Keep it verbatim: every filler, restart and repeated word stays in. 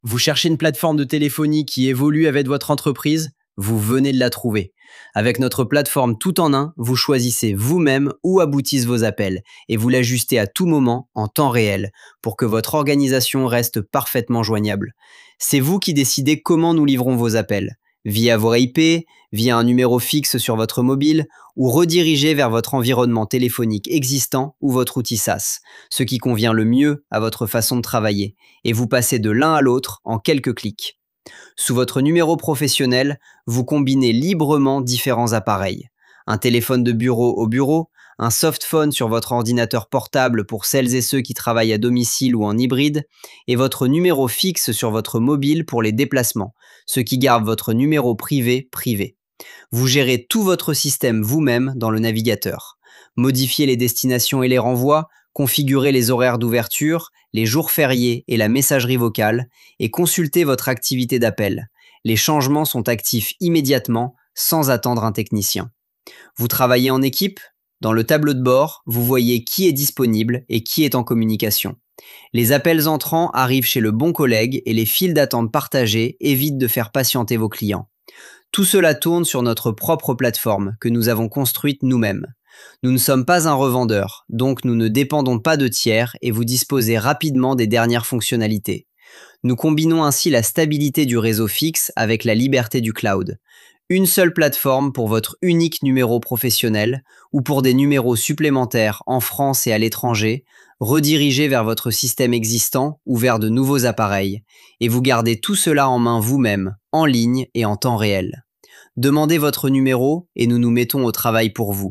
Vous cherchez une plateforme de téléphonie qui évolue avec votre entreprise? Vous venez de la trouver. Avec notre plateforme tout en un, vous choisissez vous-même où aboutissent vos appels et vous l'ajustez à tout moment en temps réel pour que votre organisation reste parfaitement joignable. C'est vous qui décidez comment nous livrons vos appels, via voie I P, via un numéro fixe sur votre mobile ou redirigé vers votre environnement téléphonique existant ou votre outil SaaS, ce qui convient le mieux à votre façon de travailler, et vous passez de l'un à l'autre en quelques clics. Sous votre numéro professionnel, vous combinez librement différents appareils. Un téléphone de bureau au bureau, un softphone sur votre ordinateur portable pour celles et ceux qui travaillent à domicile ou en hybride, et votre numéro fixe sur votre mobile pour les déplacements, ce qui garde votre numéro privé privé. Vous gérez tout votre système vous-même dans le navigateur. Modifiez les destinations et les renvois, configurez les horaires d'ouverture, les jours fériés et la messagerie vocale, et consultez votre activité d'appel. Les changements sont actifs immédiatement, sans attendre un technicien. Vous travaillez en équipe? Dans le tableau de bord, vous voyez qui est disponible et qui est en communication. Les appels entrants arrivent chez le bon collègue et les files d'attente partagées évitent de faire patienter vos clients. Tout cela tourne sur notre propre plateforme que nous avons construite nous-mêmes. Nous ne sommes pas un revendeur, donc nous ne dépendons pas de tiers et vous disposez rapidement des dernières fonctionnalités. Nous combinons ainsi la stabilité du réseau fixe avec la liberté du cloud. Une seule plateforme pour votre unique numéro professionnel ou pour des numéros supplémentaires en France et à l'étranger, redirigés vers votre système existant ou vers de nouveaux appareils, et vous gardez tout cela en main vous-même, en ligne et en temps réel. Demandez votre numéro et nous nous mettons au travail pour vous.